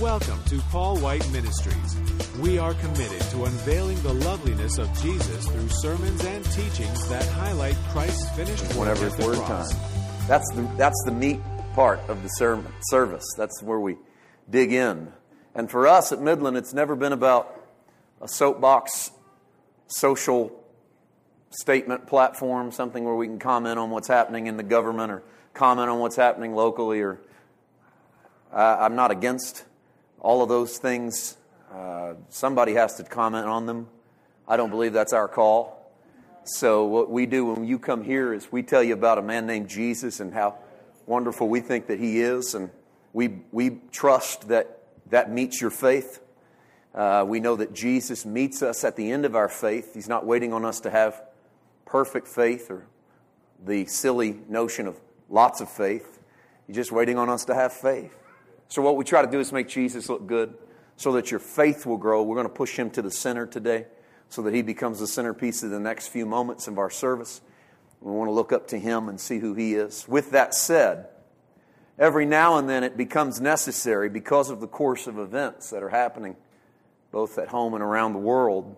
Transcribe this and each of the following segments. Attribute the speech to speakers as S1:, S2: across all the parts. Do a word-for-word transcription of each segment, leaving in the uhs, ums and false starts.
S1: Welcome to Paul White Ministries. We are committed to unveiling the loveliness of Jesus through sermons and teachings that highlight Christ's finished work
S2: Whenever
S1: at
S2: it's
S1: the
S2: word
S1: cross.
S2: time. That's the that's the meat part of the sermon service. That's where we dig in. And for us at Midland, it's never been about a soapbox social statement platform, something where we can comment on what's happening in the government or comment on what's happening locally. Or uh, I'm not against all of those things. Uh, somebody has to comment on them. I don't believe that's our call. So what we do when you come here is we tell you about a man named Jesus and how wonderful we think that He is, and we we trust that that meets your faith. Uh, we know that Jesus meets us at the end of our faith. He's not waiting on us to have perfect faith or the silly notion of lots of faith. He's just waiting on us to have faith. So what we try to do is make Jesus look good so that your faith will grow. We're going to push Him to the center today so that He becomes the centerpiece of the next few moments of our service. We want to look up to Him and see who He is. With that said, every now and then it becomes necessary because of the course of events that are happening both at home and around the world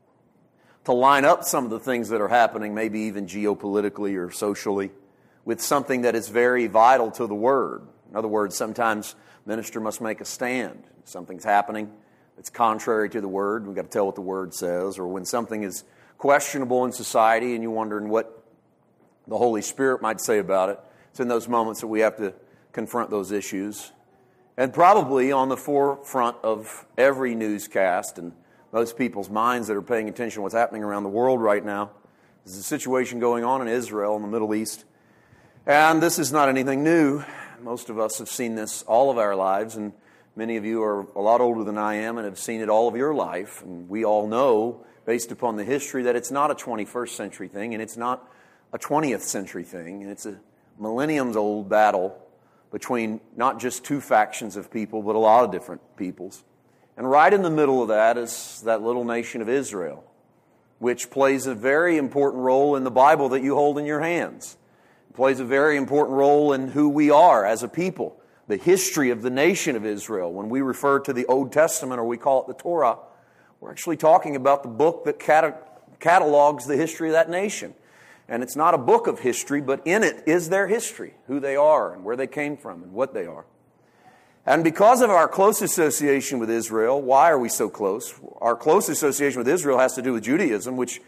S2: to line up some of the things that are happening, maybe even geopolitically or socially, with something that is very vital to the Word. In other words, sometimes minister must make a stand. Something's happening that's contrary to the Word. We've got to tell what the Word says. Or when something is questionable in society and you're wondering what the Holy Spirit might say about it, it's in those moments that we have to confront those issues. And probably on the forefront of every newscast and most people's minds that are paying attention to what's happening around the world right now is the situation going on in Israel and the Middle East. And this is not anything new. Most of us have seen this all of our lives, and many of you are a lot older than I am and have seen it all of your life. And we all know, based upon the history, that it's not a twenty-first century thing, and it's not a twentieth century thing, and it's a millenniums-old battle between not just two factions of people, but a lot of different peoples. And right in the middle of that is that little nation of Israel, which plays a very important role in the Bible that you hold in your hands. It plays a very important role in who we are as a people. The history of the nation of Israel. When we refer to the Old Testament, or we call it the Torah, we're actually talking about the book that cat- catalogs the history of that nation. And it's not a book of history, but in it is their history, who they are and where they came from and what they are. And because of our close association with Israel, why are we so close? Our close association with Israel has to do with Judaism, which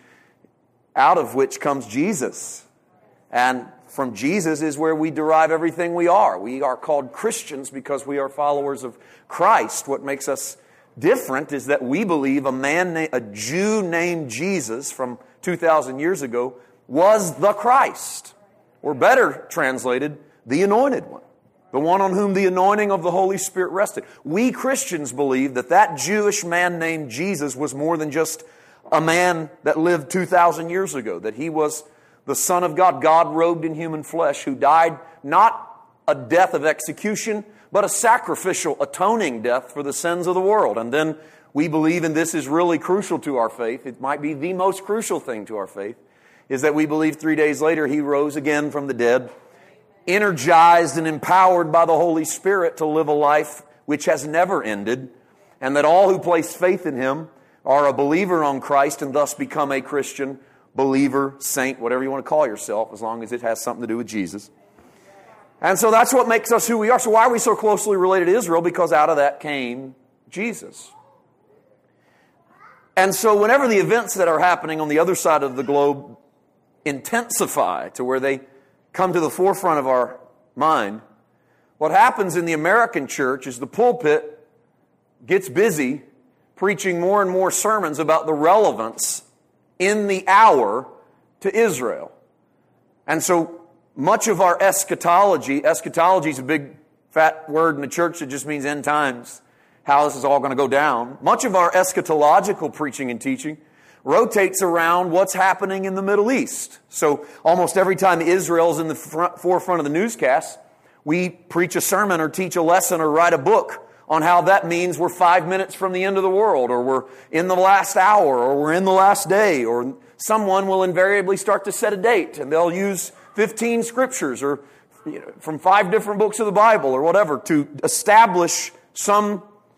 S2: out of which comes Jesus. And from Jesus is where we derive everything we are. We are called Christians because we are followers of Christ. What makes us different is that we believe a man, a Jew named Jesus from two thousand years ago was the Christ. Or better translated, the Anointed One. The one on whom the anointing of the Holy Spirit rested. We Christians believe that that Jewish man named Jesus was more than just a man that lived two thousand years ago. That He was the Son of God, God robed in human flesh, who died not a death of execution, but a sacrificial, atoning death for the sins of the world. And then we believe, and this is really crucial to our faith, it might be the most crucial thing to our faith, is that we believe three days later He rose again from the dead, energized and empowered by the Holy Spirit to live a life which has never ended, and that all who place faith in Him are a believer on Christ and thus become a Christian, believer, saint, whatever you want to call yourself, as long as it has something to do with Jesus. And so that's what makes us who we are. So why are we so closely related to Israel? Because out of that came Jesus. And so whenever the events that are happening on the other side of the globe intensify to where they come to the forefront of our mind, what happens in the American church is the pulpit gets busy preaching more and more sermons about the relevance in the hour to Israel. And so much of our eschatology, eschatology is a big fat word in the church that just means end times, how this is all going to go down. Much of our eschatological preaching and teaching rotates around what's happening in the Middle East. So almost every time Israel is in the front, forefront of the newscast, we preach a sermon or teach a lesson or write a book on how that means we're five minutes from the end of the world, or we're in the last hour, or we're in the last day, or someone will invariably start to set a date, and they'll use fifteen scriptures or you know, from five different books of the Bible or whatever to establish some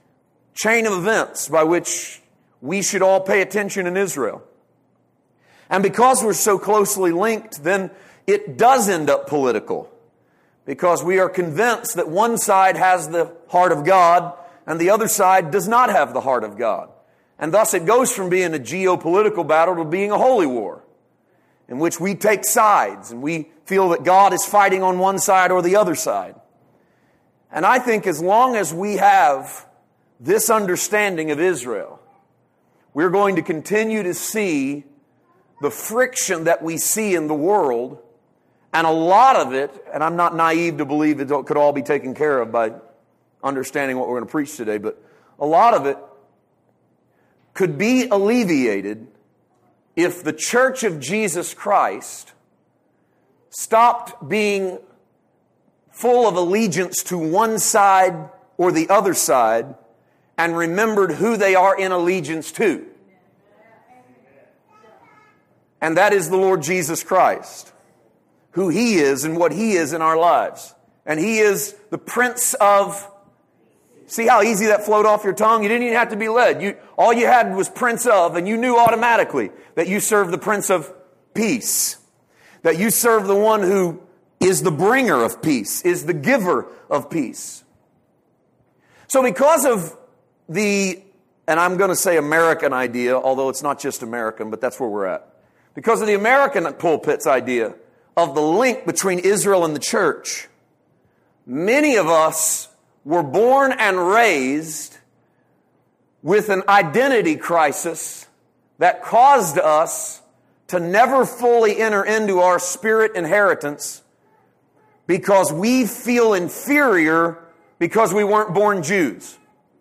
S2: chain of events by which we should all pay attention in Israel. And because we're so closely linked, then it does end up political. Because we are convinced that one side has the heart of God and the other side does not have the heart of God. And thus it goes from being a geopolitical battle to being a holy war, in which we take sides and we feel that God is fighting on one side or the other side. And I think as long as we have this understanding of Israel, we're going to continue to see the friction that we see in the world, and a lot of it, and I'm not naive to believe it could all be taken care of by understanding what we're going to preach today, but a lot of it could be alleviated if the Church of Jesus Christ stopped being full of allegiance to one side or the other side and remembered who they are in allegiance to. And that is the Lord Jesus Christ, who He is and what He is in our lives. And He is the Prince of... See how easy that flowed off your tongue? You didn't even have to be led. You, all you had was Prince of, and you knew automatically that you serve the Prince of Peace. That you serve the one who is the bringer of peace, is the giver of peace. So because of the, and I'm going to say American idea, although it's not just American, but that's where we're at. Because of the American pulpit's idea of the link between Israel and the church, many of us were born and raised with an identity crisis that caused us to never fully enter into our spirit inheritance because we feel inferior because we weren't born Jews.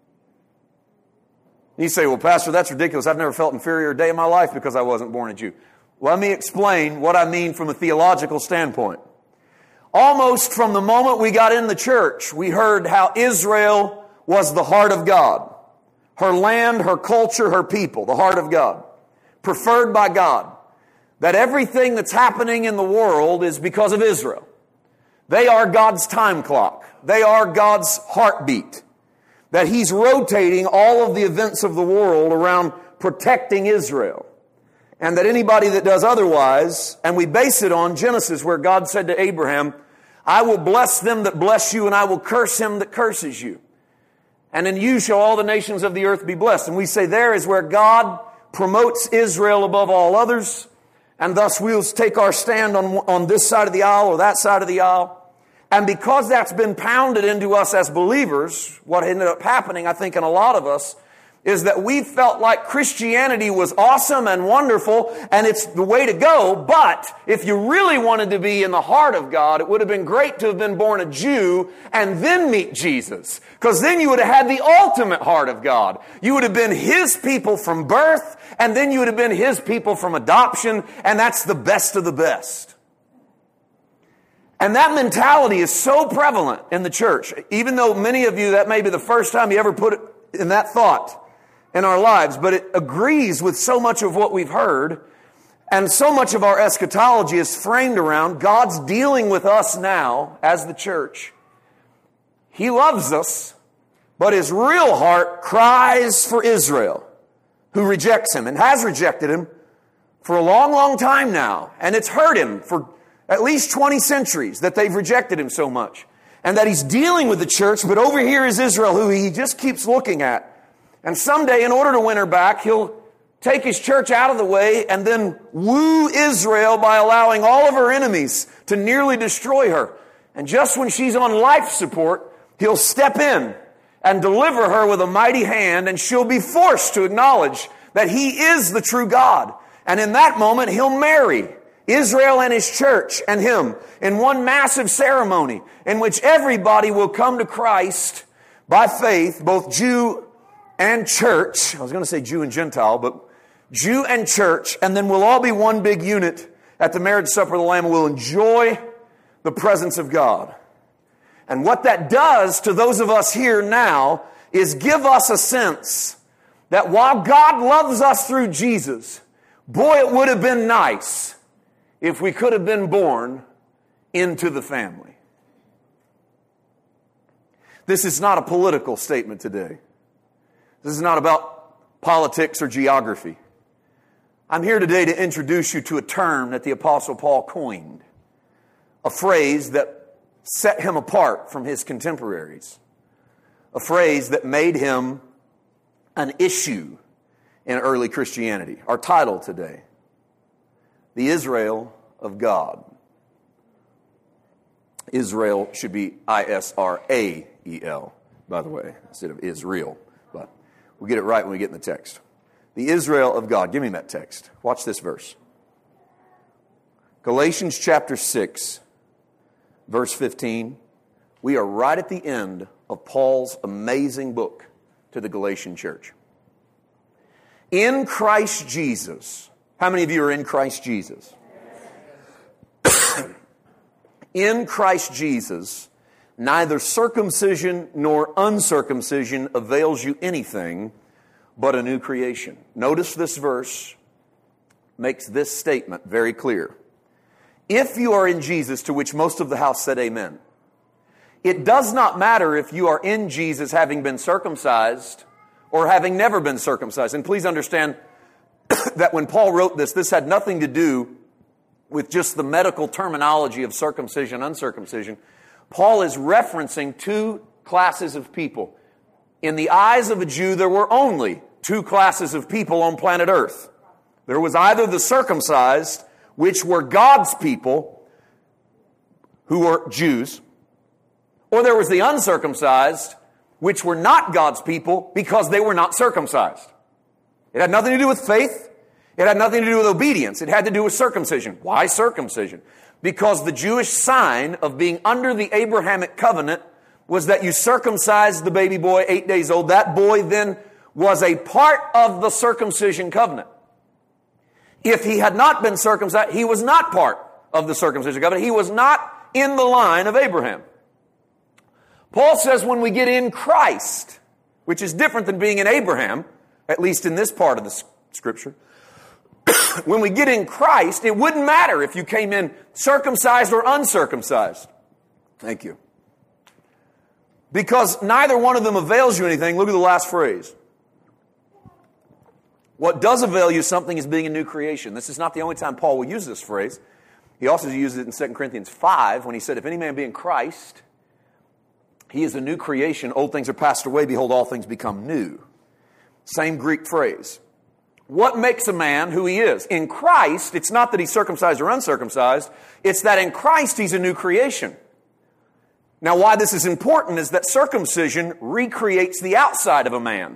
S2: You say, well, Pastor, that's ridiculous. I've never felt inferior a day in my life because I wasn't born a Jew. Let me explain what I mean from a theological standpoint. Almost from the moment we got in the church, we heard how Israel was the heart of God. Her land, her culture, her people, the heart of God. Preferred by God. That everything that's happening in the world is because of Israel. They are God's time clock. They are God's heartbeat. That He's rotating all of the events of the world around protecting Israel. And that anybody that does otherwise, and we base it on Genesis where God said to Abraham, I will bless them that bless you and I will curse him that curses you. And in you shall all the nations of the earth be blessed. And we say there is where God promotes Israel above all others. And thus we'll take our stand on, on this side of the aisle or that side of the aisle. And because that's been pounded into us as believers, what ended up happening, I think, in a lot of us, is that we felt like Christianity was awesome and wonderful and it's the way to go, but if you really wanted to be in the heart of God, it would have been great to have been born a Jew and then meet Jesus. Because then you would have had the ultimate heart of God. You would have been His people from birth and then you would have been His people from adoption, and that's the best of the best. And that mentality is so prevalent in the church, even though many of you, that may be the first time you ever put it in that thought in our lives, but it agrees with so much of what we've heard, and so much of our eschatology is framed around God's dealing with us now as the church. He loves us, but His real heart cries for Israel, who rejects Him and has rejected Him for a long, long time now. And it's hurt Him for at least twenty centuries that they've rejected Him so much. And that He's dealing with the church, but over here is Israel, who He just keeps looking at. And someday, in order to win her back, He'll take His church out of the way and then woo Israel by allowing all of her enemies to nearly destroy her. And just when she's on life support, He'll step in and deliver her with a mighty hand, and she'll be forced to acknowledge that He is the true God. And in that moment, He'll marry Israel and His church and Him in one massive ceremony in which everybody will come to Christ by faith, both Jew and church. I was going to say Jew and Gentile, but Jew and church, and then we'll all be one big unit at the marriage supper of the Lamb, and we'll enjoy the presence of God. And what that does to those of us here now is give us a sense that while God loves us through Jesus, boy, it would have been nice if we could have been born into the family. This is not a political statement today. This is not about politics or geography. I'm here today to introduce you to a term that the Apostle Paul coined, a phrase that set him apart from his contemporaries, a phrase that made him an issue in early Christianity. Our title today, the Israel of God. Israel should be I S R A E L, by the way, instead of Israel. But we'll get it right when we get in the text. The Israel of God. Give me that text. Watch this verse. Galatians chapter six, verse fifteen. We are right at the end of Paul's amazing book to the Galatian church. In Christ Jesus. How many of you are in Christ Jesus? In Christ Jesus, neither circumcision nor uncircumcision avails you anything but a new creation. Notice this verse makes this statement very clear. If you are in Jesus, to which most of the house said amen, it does not matter if you are in Jesus having been circumcised or having never been circumcised. And please understand that when Paul wrote this, this had nothing to do with just the medical terminology of circumcision, uncircumcision. Paul is referencing two classes of people. In the eyes of a Jew, there were only two classes of people on planet Earth. There was either the circumcised, which were God's people, who were Jews, or there was the uncircumcised, which were not God's people because they were not circumcised. It had nothing to do with faith. It had nothing to do with obedience. It had to do with circumcision. Why circumcision? Because the Jewish sign of being under the Abrahamic covenant was that you circumcised the baby boy eight days old. That boy then was a part of the circumcision covenant. If he had not been circumcised, he was not part of the circumcision covenant. He was not in the line of Abraham. Paul says when we get in Christ, which is different than being in Abraham, at least in this part of the Scripture, when we get in Christ, it wouldn't matter if you came in circumcised or uncircumcised. Thank you. Because neither one of them avails you anything. Look at the last phrase. What does avail you something is being a new creation. This is not the only time Paul will use this phrase. He also uses it in Second Corinthians five when he said, if any man be in Christ, he is a new creation. Old things are passed away. Behold, all things become new. Same Greek phrase. What makes a man who he is? In Christ, it's not that he's circumcised or uncircumcised. It's that in Christ he's a new creation. Now, why this is important is that circumcision recreates the outside of a man.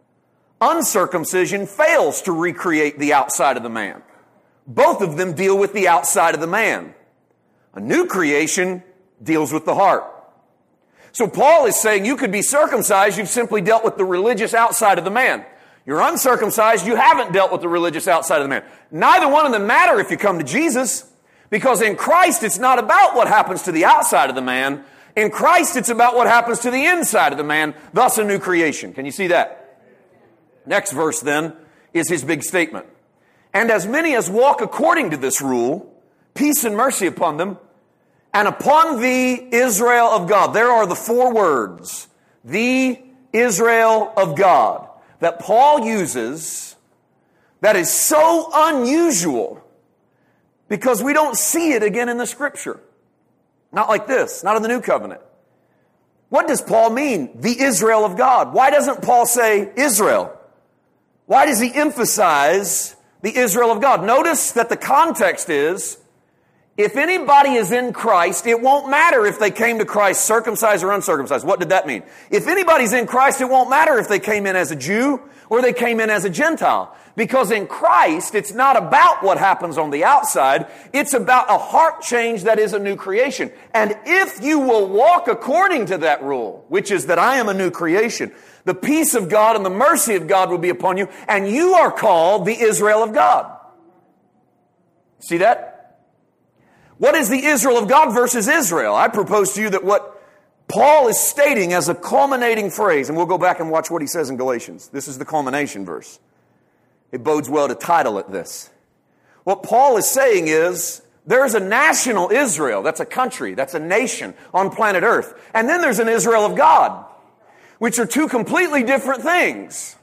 S2: Uncircumcision fails to recreate the outside of the man. Both of them deal with the outside of the man. A new creation deals with the heart. So Paul is saying you could be circumcised, you've simply dealt with the religious outside of the man. You're uncircumcised, you haven't dealt with the religious outside of the man. Neither one of them matter if you come to Jesus, because in Christ it's not about what happens to the outside of the man. In Christ it's about what happens to the inside of the man, thus a new creation. Can you see that? Next verse then is his big statement. And as many as walk according to this rule, peace and mercy upon them, and upon the Israel of God. There are the four words, the Israel of God, that Paul uses that is so unusual because we don't see it again in the Scripture. Not like this, not in the New Covenant. What does Paul mean, the Israel of God? Why doesn't Paul say Israel? Why does he emphasize the Israel of God? Notice that the context is, if anybody is in Christ, it won't matter if they came to Christ circumcised or uncircumcised. What did that mean? If anybody's in Christ, it won't matter if they came in as a Jew or they came in as a Gentile. Because in Christ, it's not about what happens on the outside. It's about a heart change that is a new creation. And if you will walk according to that rule, which is that I am a new creation, the peace of God and the mercy of God will be upon you, and you are called the Israel of God. See that? What is the Israel of God versus Israel? I propose to you that what Paul is stating as a culminating phrase, and we'll go back and watch what he says in Galatians. This is the culmination verse. It bodes well to title it this. What Paul is saying is, there's a national Israel. That's a country. That's a nation on planet Earth. And then there's an Israel of God, which are two completely different things.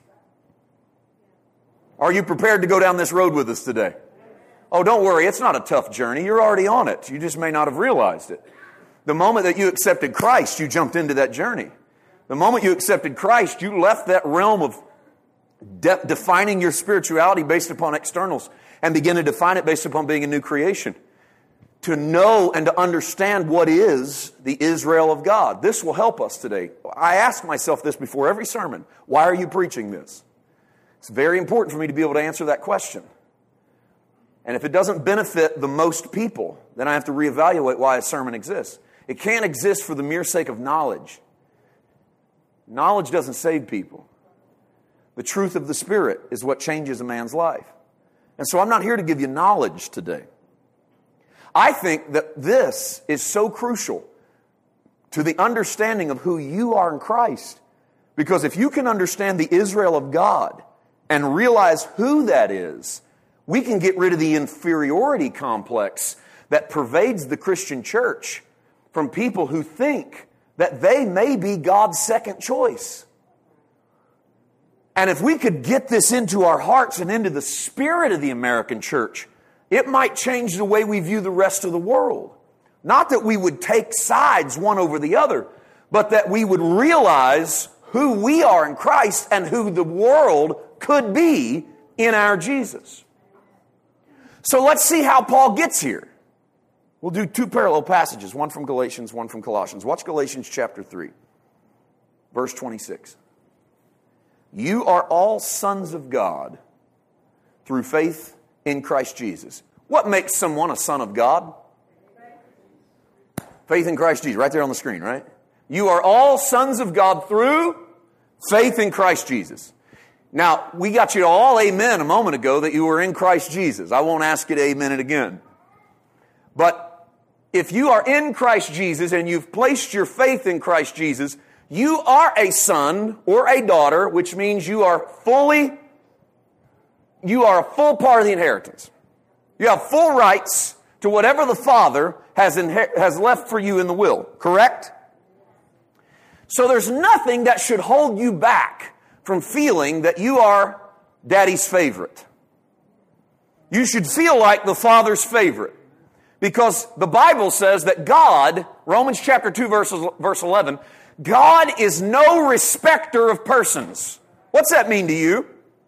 S2: Are you prepared to go down this road with us today? Oh, don't worry, it's not a tough journey. You're already on it. You just may not have realized it. The moment that you accepted Christ, you jumped into that journey. The moment you accepted Christ, you left that realm of de- defining your spirituality based upon externals and began to define it based upon being a new creation. To know and to understand what is the Israel of God. This will help us today. I ask myself this before every sermon. Why are you preaching this? It's very important for me to be able to answer that question. And if it doesn't benefit the most people, then I have to reevaluate why a sermon exists. It can't exist for the mere sake of knowledge. Knowledge doesn't save people. The truth of the Spirit is what changes a man's life. And so I'm not here to give you knowledge today. I think that this is so crucial to the understanding of who you are in Christ. Because if you can understand the Israel of God and realize who that is, we can get rid of the inferiority complex that pervades the Christian church from people who think that they may be God's second choice. And if we could get this into our hearts and into the spirit of the American church, it might change the way we view the rest of the world. Not that we would take sides one over the other, but that we would realize who we are in Christ and who the world could be in our Jesus. So let's see how Paul gets here. We'll do two parallel passages, one from Galatians, one from Colossians. Watch Galatians chapter three, verse twenty-six. You are all sons of God through faith in Christ Jesus. What makes someone a son of God? Faith in Christ Jesus, right there on the screen, right? You are all sons of God through faith in Christ Jesus. Now, we got you to all amen a moment ago that you were in Christ Jesus. I won't ask you to amen it again. But if you are in Christ Jesus and you've placed your faith in Christ Jesus, you are a son or a daughter, which means you are fully, you are a full part of the inheritance. You have full rights to whatever the Father has, inher- has left for you in the will, correct? So there's nothing that should hold you back from feeling that you are Daddy's favorite. You should feel like the Father's favorite. Because the Bible says that God, Romans chapter two, verse, verse eleven, God is no respecter of persons. What's that mean to you?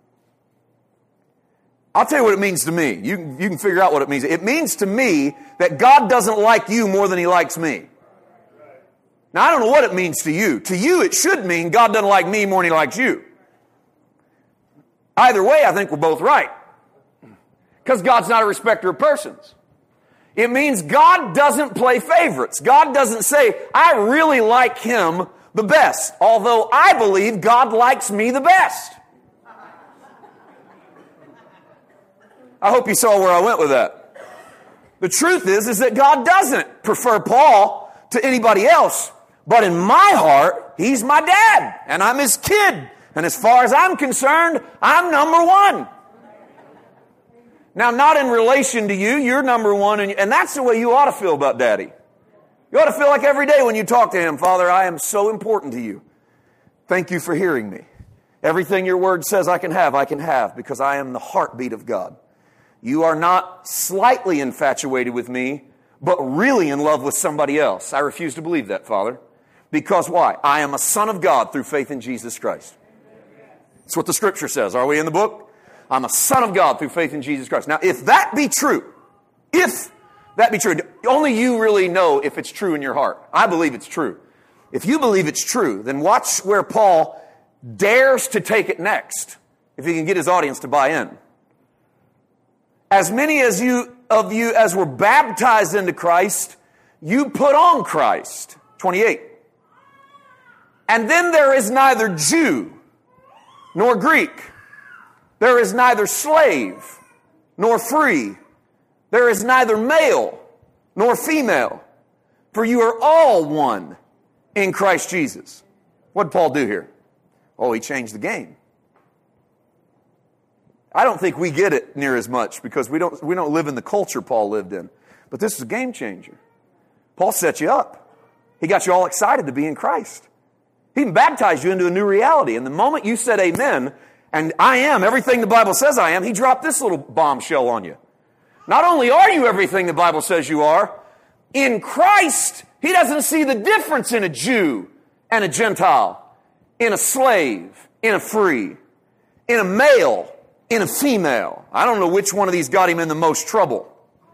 S2: I'll tell you what it means to me. You can, you can figure out what it means. It means to me that God doesn't like you more than He likes me. Now, I don't know what it means to you. To you, it should mean God doesn't like me more than He likes you. Either way, I think we're both right. Because God's not a respecter of persons. It means God doesn't play favorites. God doesn't say, I really like him the best. Although I believe God likes me the best. I hope you saw where I went with that. The truth is, is that God doesn't prefer Paul to anybody else. But in my heart, he's my dad, and I'm his kid. And as far as I'm concerned, I'm number one. Now, not in relation to you, you're number one, and, and that's the way you ought to feel about Daddy. You ought to feel like every day when you talk to him, Father, I am so important to you. Thank you for hearing me. Everything your word says I can have, I can have, because I am the heartbeat of God. You are not slightly infatuated with me, but really in love with somebody else. I refuse to believe that, Father. Because why? I am a son of God through faith in Jesus Christ. That's what the Scripture says. Are we in the book? I'm a son of God through faith in Jesus Christ. Now, if that be true, if that be true, only you really know if it's true in your heart. I believe it's true. If you believe it's true, then watch where Paul dares to take it next, if he can get his audience to buy in. As many as you of you as were baptized into Christ, you put on Christ. twenty-eight. And then there is neither Jew nor Greek. There is neither slave nor free. There is neither male nor female. For you are all one in Christ Jesus. What did Paul do here? Oh, he changed the game. I don't think we get it near as much because we don't, we don't live in the culture Paul lived in. But this is a game changer. Paul set you up. He got you all excited to be in Christ. He can baptize you into a new reality. And the moment you said amen, and I am everything the Bible says I am, He dropped this little bombshell on you. Not only are you everything the Bible says you are, in Christ, He doesn't see the difference in a Jew and a Gentile, in a slave, in a free, in a male, in a female. I don't know which one of these got him in the most trouble.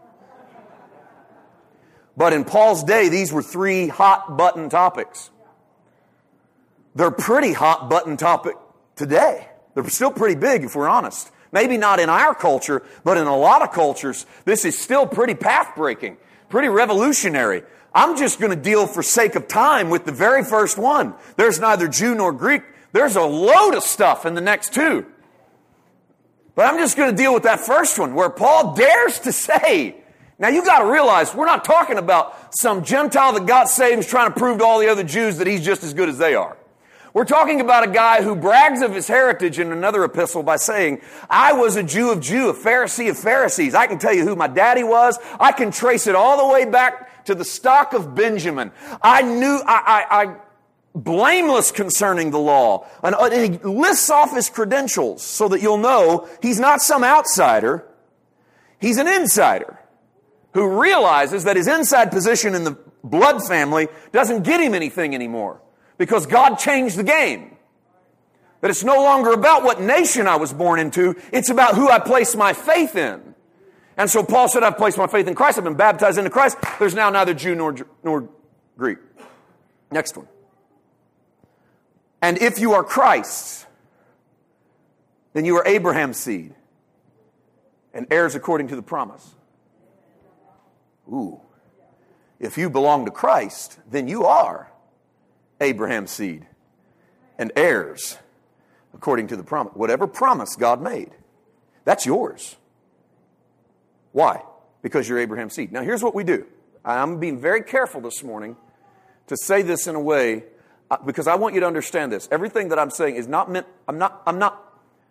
S2: But in Paul's day, these were three hot button topics. They're pretty hot button topic today. They're still pretty big if we're honest. Maybe not in our culture, but in a lot of cultures, this is still pretty path-breaking, pretty revolutionary. I'm just going to deal for sake of time with the very first one. There's neither Jew nor Greek. There's a load of stuff in the next two. But I'm just going to deal with that first one where Paul dares to say, now you got to realize we're not talking about some Gentile that got saved and is trying to prove to all the other Jews that he's just as good as they are. We're talking about a guy who brags of his heritage in another epistle by saying, I was a Jew of Jew, a Pharisee of Pharisees. I can tell you who my daddy was. I can trace it all the way back to the stock of Benjamin. I knew, I, I, I blameless concerning the law. And, and he lists off his credentials so that you'll know he's not some outsider. He's an insider who realizes that his inside position in the blood family doesn't get him anything anymore. Because God changed the game. That it's no longer about what nation I was born into. It's about who I place my faith in. And so Paul said, I've placed my faith in Christ. I've been baptized into Christ. There's now neither Jew nor, nor Greek. Next one. And if you are Christ's, then you are Abraham's seed and heirs according to the promise. Ooh. If you belong to Christ, then you are Abraham's seed and heirs according to the promise. Whatever promise God made, that's yours. Why? Because you're Abraham's seed. Now here's what we do. I'm being very careful this morning to say this in a way uh, because I want you to understand this. Everything that I'm saying is not meant, I'm not, I'm not,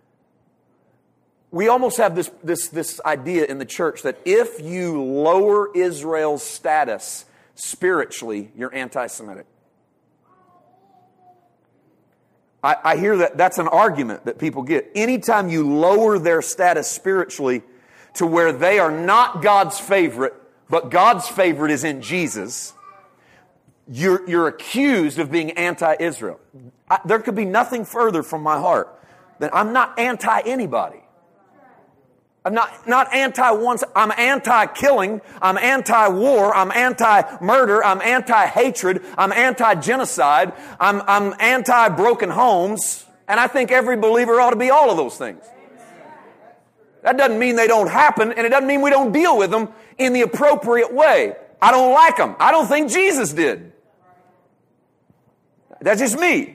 S2: we almost have this, this, this idea in the church that if you lower Israel's status spiritually, you're anti-Semitic. I, I hear that that's an argument that people get. Anytime you lower their status spiritually to where they are not God's favorite, but God's favorite is in Jesus, you're, you're accused of being anti-Israel. I, there could be nothing further from my heart than I'm not anti-anybody. I'm not, not anti-one, I'm anti-killing, I'm anti-war, I'm anti-murder, I'm anti-hatred, I'm anti-genocide, I'm, I'm anti-broken homes, and I think every believer ought to be all of those things. That doesn't mean they don't happen, and it doesn't mean we don't deal with them in the appropriate way. I don't like them. I don't think Jesus did. That's just me.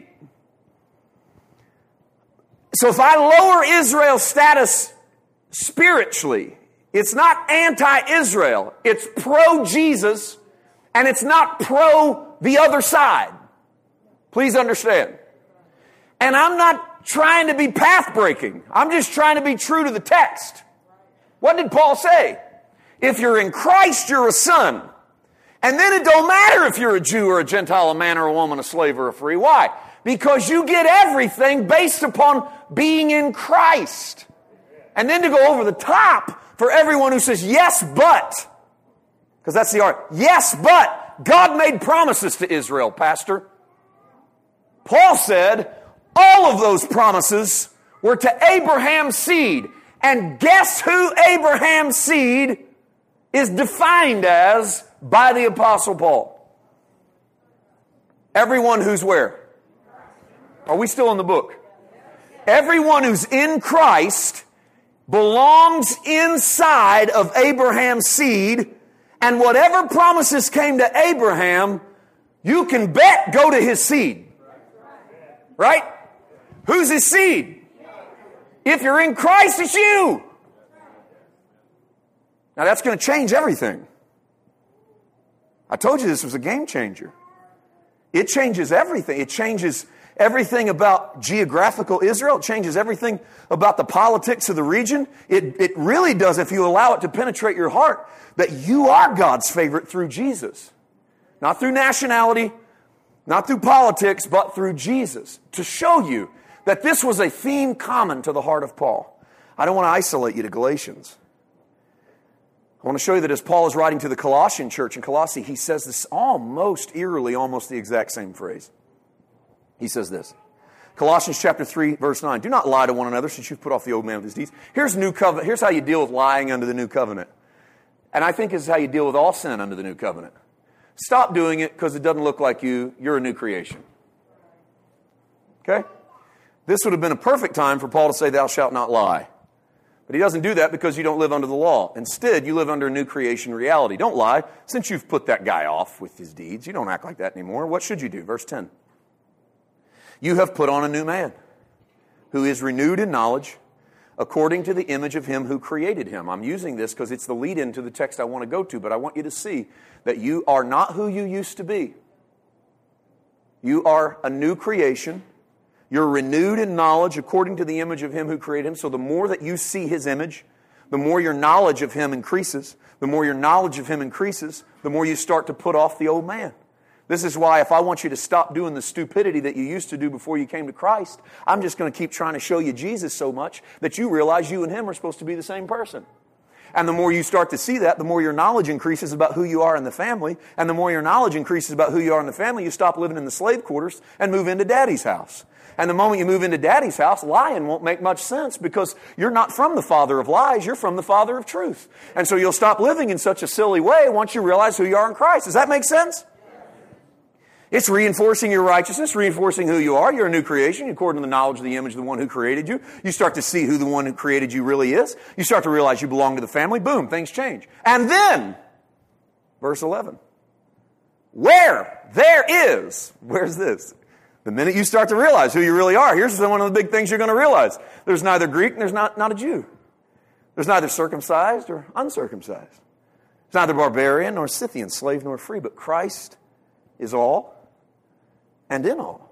S2: So if I lower Israel's status spiritually, it's not anti-Israel. It's pro-Jesus, and it's not pro the other side. Please understand. And I'm not trying to be path-breaking. I'm just trying to be true to the text. What did Paul say? If you're in Christ, you're a son. And then it don't matter if you're a Jew or a Gentile, a man or a woman, a slave or a free. Why? Because you get everything based upon being in Christ. And then to go over the top for everyone who says, yes, but. Because that's the art. Yes, but. God made promises to Israel, Pastor. Paul said all of those promises were to Abraham's seed. And guess who Abraham's seed is defined as by the Apostle Paul? Everyone who's where? Are we still in the book? Everyone who's in Christ belongs inside of Abraham's seed, and whatever promises came to Abraham, you can bet go to his seed. Right? Who's his seed? If you're in Christ, it's you. Now that's going to change everything. I told you this was a game changer. It changes everything. It changes everything about geographical Israel. It changes everything about the politics of the region. It, it really does, if you allow it to penetrate your heart, that you are God's favorite through Jesus. Not through nationality, Not through politics, but through Jesus, to show you that this was a theme common to the heart of Paul. I don't want to isolate you to Galatians. I want to show you that as Paul is writing to the Colossian church in Colossae, he says this almost eerily, almost the exact same phrase. He says this, Colossians chapter three, verse nine, do not lie to one another since you've put off the old man with his deeds. Here's new covenant. Here's how you deal with lying under the new covenant. And I think this is how you deal with all sin under the new covenant. Stop doing it because it doesn't look like you. You're a new creation. Okay? This would have been a perfect time for Paul to say, thou shalt not lie. But he doesn't do that because you don't live under the law. Instead, you live under a new creation reality. Don't lie. Since you've put that guy off with his deeds, you don't act like that anymore. What should you do? Verse ten. You have put on a new man who is renewed in knowledge according to the image of him who created him. I'm using this because it's the lead-in to the text I want to go to, but I want you to see that you are not who you used to be. You are a new creation. You're renewed in knowledge according to the image of him who created him. So the more that you see his image, the more your knowledge of him increases. The more your knowledge of him increases, the more you start to put off the old man. This is why if I want you to stop doing the stupidity that you used to do before you came to Christ, I'm just going to keep trying to show you Jesus so much that you realize you and him are supposed to be the same person. And the more you start to see that, the more your knowledge increases about who you are in the family. And the more your knowledge increases about who you are in the family, you stop living in the slave quarters and move into Daddy's house. And the moment you move into Daddy's house, lying won't make much sense because you're not from the father of lies, you're from the father of truth. And so you'll stop living in such a silly way once you realize who you are in Christ. Does that make sense? It's reinforcing your righteousness, reinforcing who you are. You're a new creation according to the knowledge of the image of the one who created you. You start to see who the one who created you really is. You start to realize you belong to the family. Boom, things change. And then, verse eleven, where there is, where's this? The minute you start to realize who you really are, here's one of the big things you're going to realize. There's neither Greek and there's not, not a Jew. There's neither circumcised or uncircumcised. There's neither barbarian nor Scythian, slave nor free, but Christ is all and in all.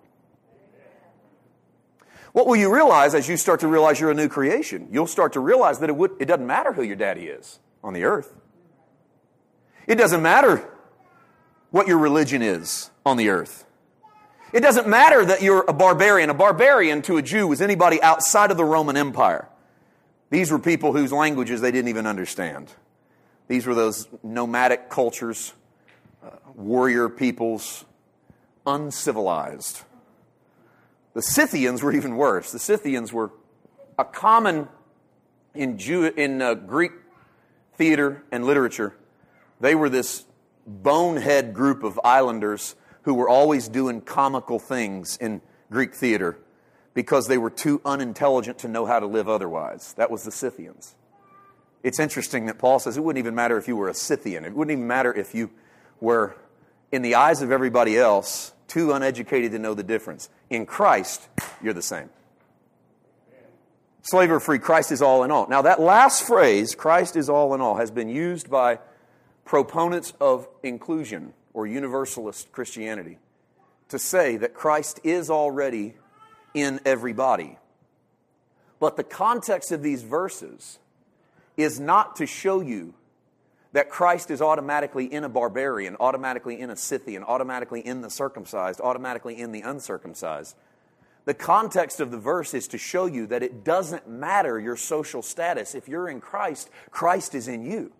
S2: What will you realize as you start to realize you're a new creation? You'll start to realize that it, would, it doesn't matter who your daddy is on the earth. It doesn't matter what your religion is on the earth. It doesn't matter that you're a barbarian. A barbarian to a Jew was anybody outside of the Roman Empire. These were people whose languages they didn't even understand. These were those nomadic cultures, uh, warrior peoples, uncivilized. The Scythians were even worse. The Scythians were a common in Jew, in uh, Greek theater and literature. They were this bonehead group of islanders who were always doing comical things in Greek theater because they were too unintelligent to know how to live otherwise. That was the Scythians. It's interesting that Paul says it wouldn't even matter if you were a Scythian. It wouldn't even matter if you were, in the eyes of everybody else, too uneducated to know the difference. In Christ, you're the same. Slave or free, Christ is all in all. Now that last phrase, Christ is all in all, has been used by proponents of inclusion or universalist Christianity to say that Christ is already in everybody. But the context of these verses is not to show you that Christ is automatically in a barbarian, automatically in a Scythian, automatically in the circumcised, automatically in the uncircumcised. The context of the verse is to show you that it doesn't matter your social status. If you're in Christ, Christ is in you.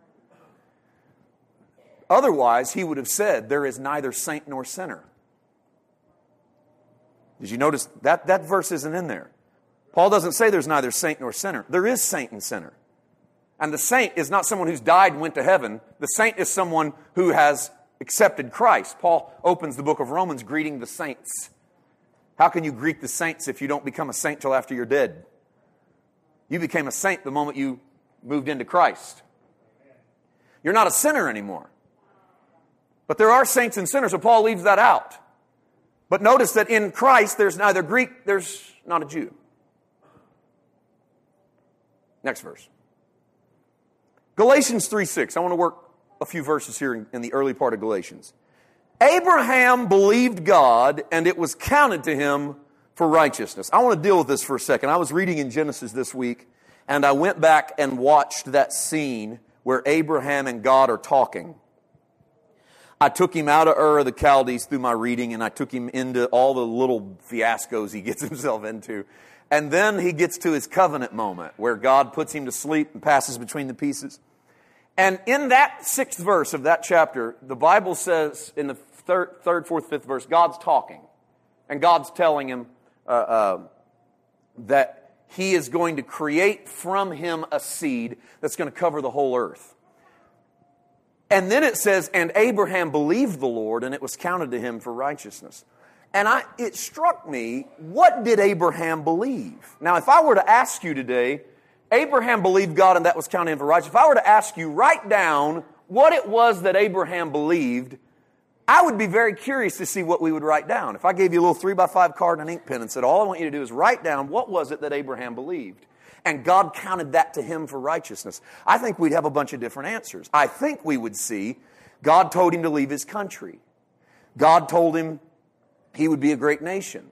S2: Otherwise, he would have said, there is neither saint nor sinner. Did you notice that that verse isn't in there? Paul doesn't say there's neither saint nor sinner. There is saint and sinner. And the saint is not someone who's died and went to heaven. The saint is someone who has accepted Christ. Paul opens the book of Romans greeting the saints. How can you greet the saints if you don't become a saint till after you're dead? You became a saint the moment you moved into Christ. You're not a sinner anymore. But there are saints and sinners, so Paul leaves that out. But notice that in Christ, there's neither Greek, there's not a Jew. Next verse. Galatians three six. I want to work a few verses here in, in the early part of Galatians. Abraham believed God, and it was counted to him for righteousness. I want to deal with this for a second. I was reading in Genesis this week, and I went back and watched that scene where Abraham and God are talking. I took him out of Ur of the Chaldees through my reading, and I took him into all the little fiascos he gets himself into. And then he gets to his covenant moment where God puts him to sleep and passes between the pieces. And in that sixth verse of that chapter, the Bible says in the third, third fourth, fifth verse, God's talking. And God's telling him uh, uh, that He is going to create from him a seed that's going to cover the whole earth. And then it says, and Abraham believed the Lord, and it was counted to him for righteousness. And I, it struck me, what did Abraham believe? Now, if I were to ask you today, Abraham believed God and that was counted him for righteousness. If I were to ask you, write down what it was that Abraham believed, I would be very curious to see what we would write down. If I gave you a little three by five card and an ink pen and said, all I want you to do is write down what was it that Abraham believed. And God counted that to him for righteousness. I think we'd have a bunch of different answers. I think we would see God told him to leave his country. God told him he would be a great nation.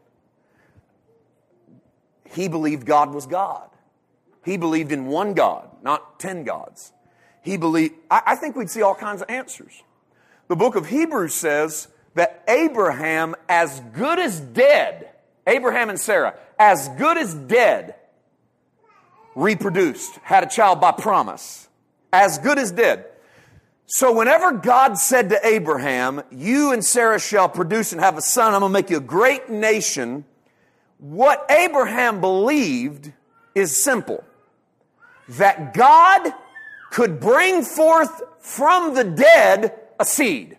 S2: He believed God was God. He believed in one God, not ten gods. He believed, I, I think we'd see all kinds of answers. The book of Hebrews says that Abraham, as good as dead, Abraham and Sarah, as good as dead, reproduced, had a child by promise. As good as dead. So whenever God said to Abraham, you and Sarah shall produce and have a son, I'm going to make you a great nation, what Abraham believed is simple. That God could bring forth from the dead a seed.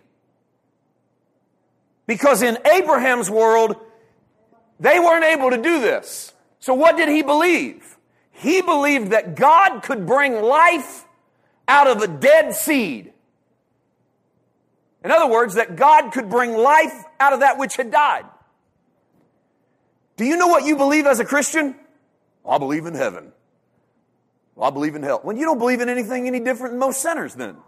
S2: Because in Abraham's world, they weren't able to do this. So what did he believe? He believed that God could bring life out of a dead seed. In other words, that God could bring life out of that which had died. Do you know what you believe as a Christian? I believe in heaven. Well, I believe in hell. Well, you don't believe in anything any different than most sinners then.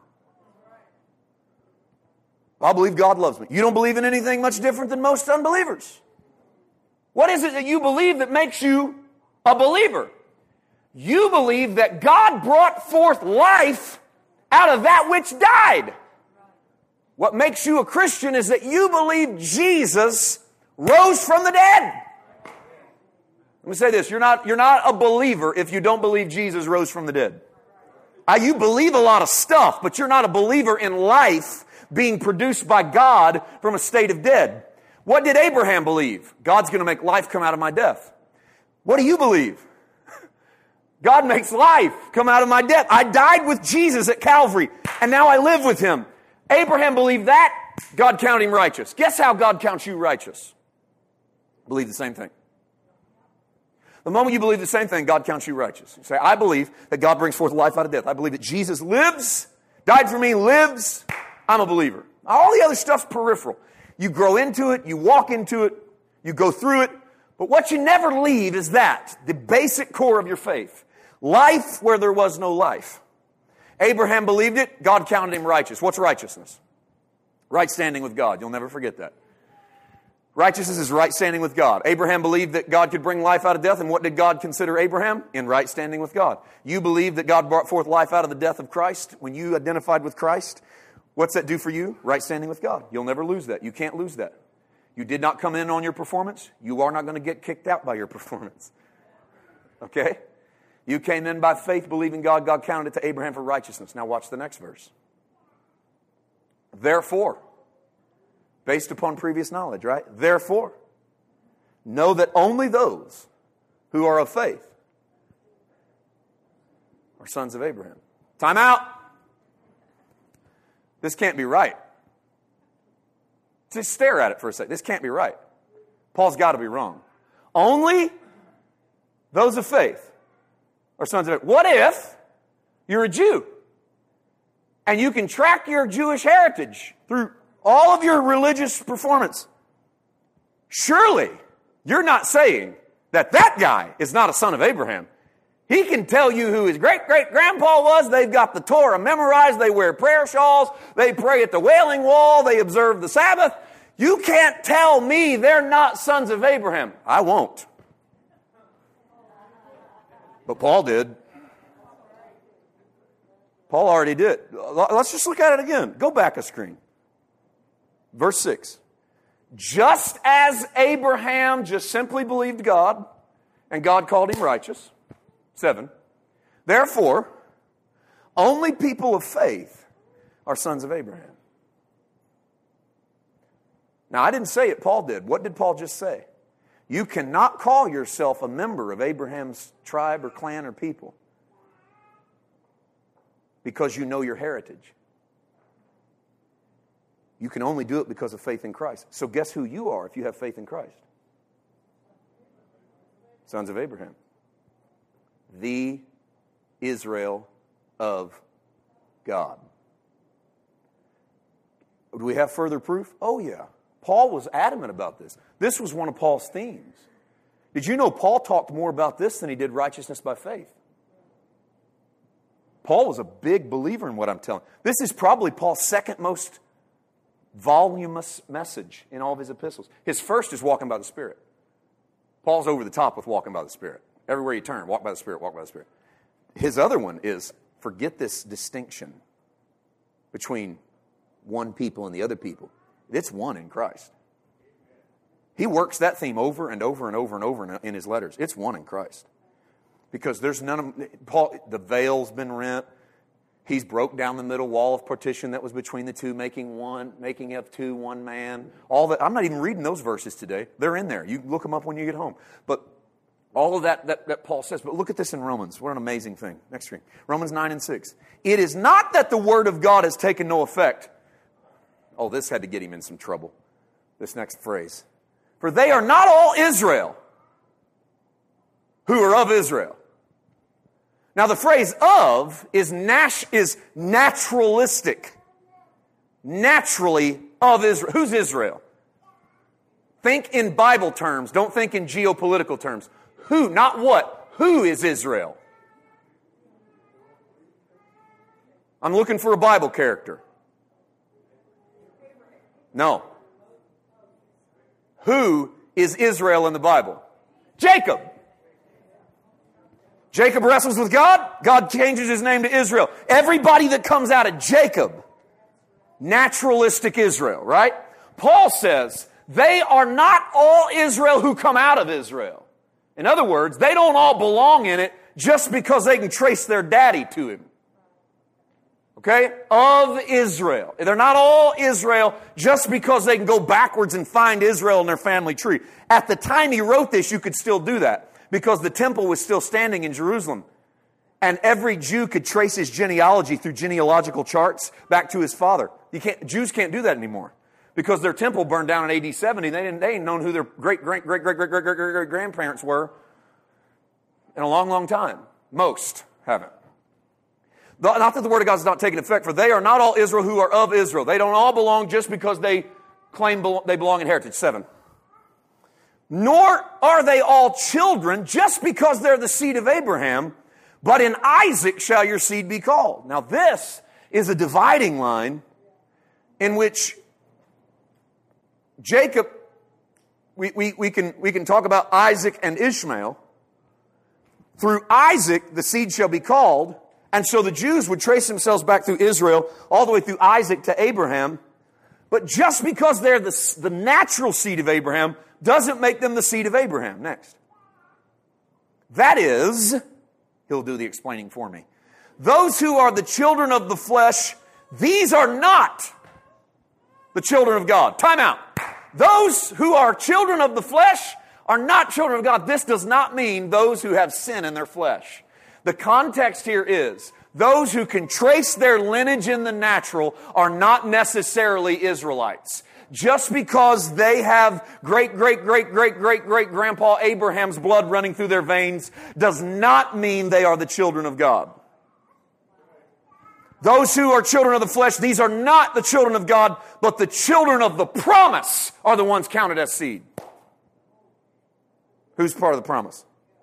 S2: I believe God loves me. You don't believe in anything much different than most unbelievers. What is it that you believe that makes you a believer? You believe that God brought forth life out of that which died. What makes you a Christian is that you believe Jesus rose from the dead. Let me say this, you're not, you're not a believer if you don't believe Jesus rose from the dead. Uh, you believe a lot of stuff, but you're not a believer in life being produced by God from a state of dead. What did Abraham believe? God's going to make life come out of my death. What do you believe? God makes life come out of my death. I died with Jesus at Calvary, and now I live with Him. Abraham believed that. God counted him righteous. Guess how God counts you righteous? Believe the same thing. The moment you believe the same thing, God counts you righteous. You say, I believe that God brings forth life out of death. I believe that Jesus lives, died for me, lives. I'm a believer. All the other stuff's peripheral. You grow into it, you walk into it, you go through it, but what you never leave is that, the basic core of your faith. Life where there was no life. Abraham believed it, God counted him righteous. What's righteousness? Right standing with God. You'll never forget that. Righteousness is right standing with God. Abraham believed that God could bring life out of death, and what did God consider Abraham? In right standing with God. You believe that God brought forth life out of the death of Christ when you identified with Christ. What's that do for you? Right standing with God. You'll never lose that. You can't lose that. You did not come in on your performance. You are not going to get kicked out by your performance. Okay? You came in by faith, believing God. God counted it to Abraham for righteousness. Now watch the next verse. Therefore, based upon previous knowledge, right? Therefore, know that only those who are of faith are sons of Abraham. Time out. This can't be right. Just stare at it for a second. This can't be right. Paul's got to be wrong. Only those of faith are sons of Abraham. What if you're a Jew and you can track your Jewish heritage through all of your religious performance? Surely you're not saying that that guy is not a son of Abraham. He can tell you who his great-great-grandpa was. They've got the Torah memorized. They wear prayer shawls. They pray at the Wailing Wall. They observe the Sabbath. You can't tell me they're not sons of Abraham. I won't. But Paul did. Paul already did. Let's just look at it again. Go back a screen. Verse six. Just as Abraham just simply believed God, and God called him righteous. Seven. Therefore, only people of faith are sons of Abraham. Now, I didn't say it, Paul did. What did Paul just say? You cannot call yourself a member of Abraham's tribe or clan or people because you know your heritage. You can only do it because of faith in Christ. So guess who you are if you have faith in Christ? Sons of Abraham. The Israel of God. Do we have further proof? Oh, yeah. Paul was adamant about this. This was one of Paul's themes. Did you know Paul talked more about this than he did righteousness by faith? Paul was a big believer in what I'm telling you. This is probably Paul's second most voluminous message in all of his epistles. His first is walking by the Spirit. Paul's over the top with walking by the Spirit. Everywhere you turn, walk by the Spirit, walk by the Spirit. His other one is forget this distinction between one people and the other people. It's one in Christ. He works that theme over and over and over and over in his letters. It's one in Christ. Because there's none of... Paul, the veil's been rent. He's broke down the middle wall of partition that was between the two, making one, making of two one man. All that. I'm not even reading those verses today. They're in there. You look them up when you get home. But all of that, that, that Paul says. But look at this in Romans. What an amazing thing. Next screen. Romans nine and six. It is not that the word of God has taken no effect. Oh, this had to get him in some trouble. This next phrase. For they are not all Israel who are of Israel. Now the phrase of is, nat- is naturalistic. Naturally of Israel. Who's Israel? Think in Bible terms. Don't think in geopolitical terms. Who, not what. Who is Israel? I'm looking for a Bible character. No. Who is Israel in the Bible? Jacob. Jacob wrestles with God. God changes his name to Israel. Everybody that comes out of Jacob, naturalistic Israel, right? Paul says they are not all Israel who come out of Israel. In other words, they don't all belong in it just because they can trace their daddy to him. Okay? Of Israel. They're not all Israel just because they can go backwards and find Israel in their family tree. At the time he wrote this, you could still do that because the temple was still standing in Jerusalem. And every Jew could trace his genealogy through genealogical charts back to his father. You can't, Jews can't do that anymore because their temple burned down in A D seventy. They didn't, they ain't known who their great, great, great, great, great, great, great, great, great grandparents were in a long, long time. Most haven't. Not that the word of God is not taking effect, for they are not all Israel who are of Israel. They don't all belong just because they claim they belong in heritage. Seven. Nor are they all children just because they're the seed of Abraham, but in Isaac shall your seed be called. Now this is a dividing line in which Jacob, we, we, we, can, we can talk about Isaac and Ishmael. Through Isaac the seed shall be called. And so the Jews would trace themselves back through Israel, all the way through Isaac to Abraham. But just because they're the, the natural seed of Abraham doesn't make them the seed of Abraham. Next. That is, he'll do the explaining for me. Those who are the children of the flesh, these are not the children of God. Time out. Those who are children of the flesh are not children of God. This does not mean those who have sin in their flesh. The context here is, those who can trace their lineage in the natural are not necessarily Israelites. Just because they have great, great, great, great, great, great grandpa Abraham's blood running through their veins does not mean they are the children of God. Those who are children of the flesh, these are not the children of God, but the children of the promise are the ones counted as seed. Who's part of the promise?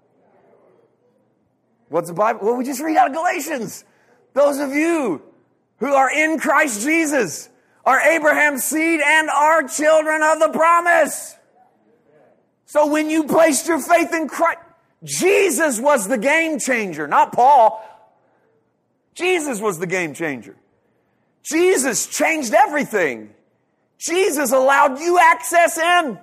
S2: What's the Bible? Well, we just read out of Galatians. Those of you who are in Christ Jesus are Abraham's seed and are children of the promise. So when you placed your faith in Christ, Jesus was the game changer, not Paul. Jesus was the game changer. Jesus changed everything. Jesus allowed you access in.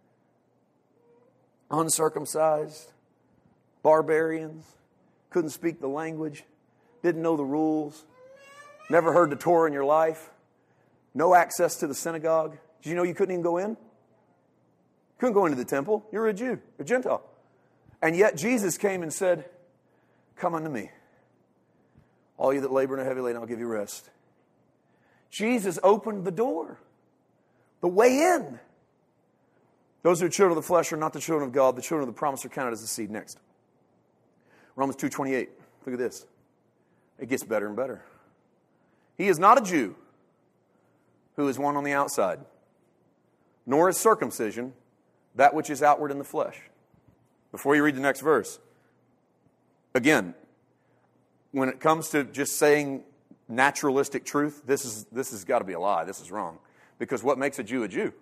S2: Uncircumcised, barbarians, couldn't speak the language, didn't know the rules, never heard the Torah in your life, no access to the synagogue. Did you know you couldn't even go in? Couldn't go into the temple. You're a Jew, a Gentile. And yet Jesus came and said, come unto me. All you that labor and are heavy laden, I'll give you rest. Jesus opened the door, the way in. Those who are children of the flesh are not the children of God. The children of the promise are counted as the seed. Next. Romans two twenty-eight. Look at this. It gets better and better. He is not a Jew who is one on the outside, nor is circumcision that which is outward in the flesh. Before you read the next verse, again, when it comes to just saying naturalistic truth, this is this has got to be a lie. This is wrong. Because what makes a Jew a Jew?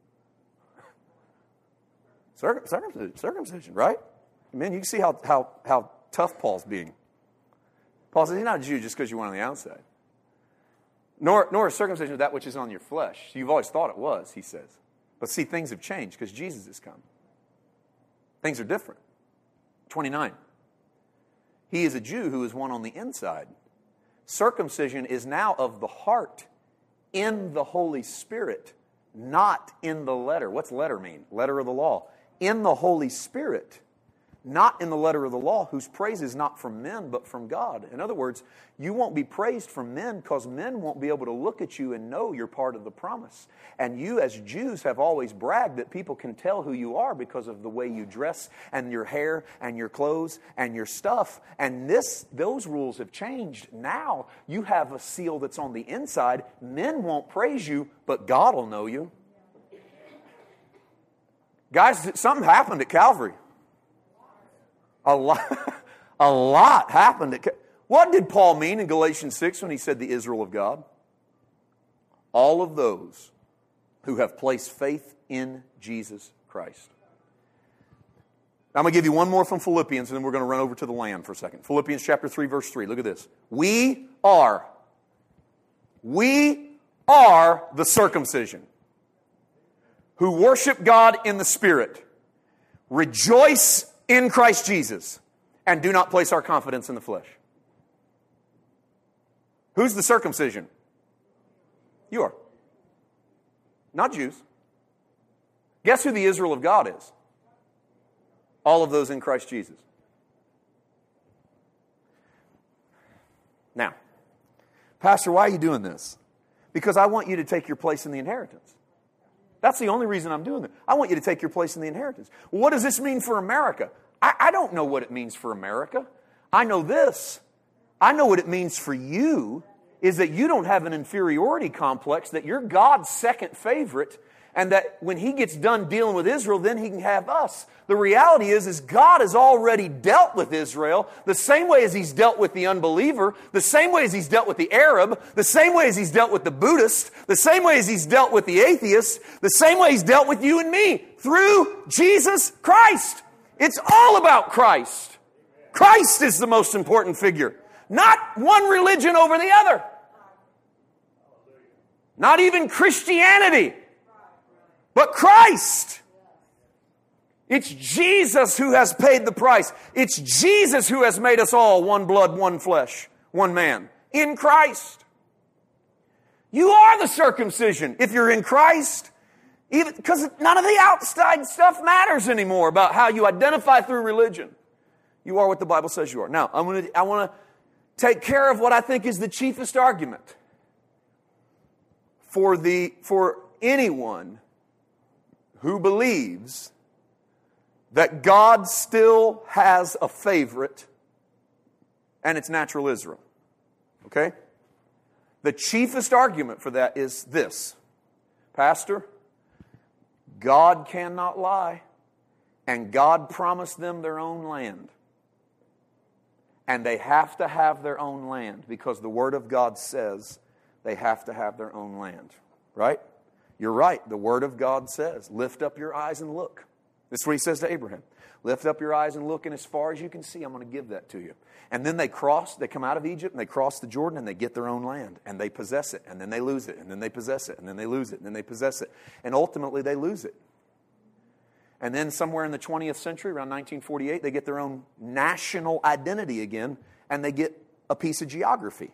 S2: Circumcision, circumcision, right? Man, you can see how, how, how tough Paul's being. Paul says he's not a Jew just because you're one on the outside. Nor, nor is circumcision that which is on your flesh. You've always thought it was, he says. But see, things have changed because Jesus has come. Things are different. twenty-nine. He is a Jew who is one on the inside. Circumcision is now of the heart in the Holy Spirit, not in the letter. What's letter mean? Letter of the law. In the Holy Spirit, not in the letter of the law, whose praise is not from men, but from God. In other words, you won't be praised from men because men won't be able to look at you and know you're part of the promise. And you as Jews have always bragged that people can tell who you are because of the way you dress and your hair and your clothes and your stuff. And this, those rules have changed. Now you have a seal that's on the inside. Men won't praise you, but God will know you. Guys, something happened at Calvary. A lot, a lot happened at Calvary. What did Paul mean in Galatians six when he said the Israel of God? All of those who have placed faith in Jesus Christ. Now, I'm going to give you one more from Philippians, and then we're going to run over to the land for a second. Philippians chapter three, verse three. Look at this. We are, we are the circumcision who worship God in the Spirit, rejoice in Christ Jesus, and do not place our confidence in the flesh. Who's the circumcision? You are. Not Jews. Guess who the Israel of God is? All of those in Christ Jesus. Now, Pastor, why are you doing this? Because I want you to take your place in the inheritance. That's the only reason I'm doing it. I want you to take your place in the inheritance. Well, what does this mean for America? I, I don't know what it means for America. I know this. I know what it means for you is that you don't have an inferiority complex, that you're God's second favorite, and that when He gets done dealing with Israel, then He can have us. The reality is, is God has already dealt with Israel the same way as He's dealt with the unbeliever, the same way as He's dealt with the Arab, the same way as He's dealt with the Buddhist, the same way as He's dealt with the atheist, the same way He's dealt with you and me, through Jesus Christ. It's all about Christ. Christ is the most important figure. Not one religion over the other. Not even Christianity. But Christ. It's Jesus who has paid the price. It's Jesus who has made us all one blood, one flesh, one man. In Christ. You are the circumcision if you're in Christ. Even because none of the outside stuff matters anymore about how you identify through religion. You are what the Bible says you are. Now, I'm gonna, I want to take care of what I think is the chiefest argument for the for anyone who believes that God still has a favorite, and it's natural Israel. Okay? The chiefest argument for that is this. Pastor, God cannot lie, and God promised them their own land. And they have to have their own land because the Word of God says they have to have their own land. Right? You're right. The Word of God says, lift up your eyes and look. This is what he says to Abraham. Lift up your eyes and look, and as far as you can see, I'm going to give that to you. And then they cross, they come out of Egypt, and they cross the Jordan, and they get their own land. And they possess it, and then they lose it, and then they possess it, and then they lose it, and then they possess it. And ultimately, they lose it. And then somewhere in the twentieth century, around nineteen forty-eight, they get their own national identity again, and they get a piece of geography.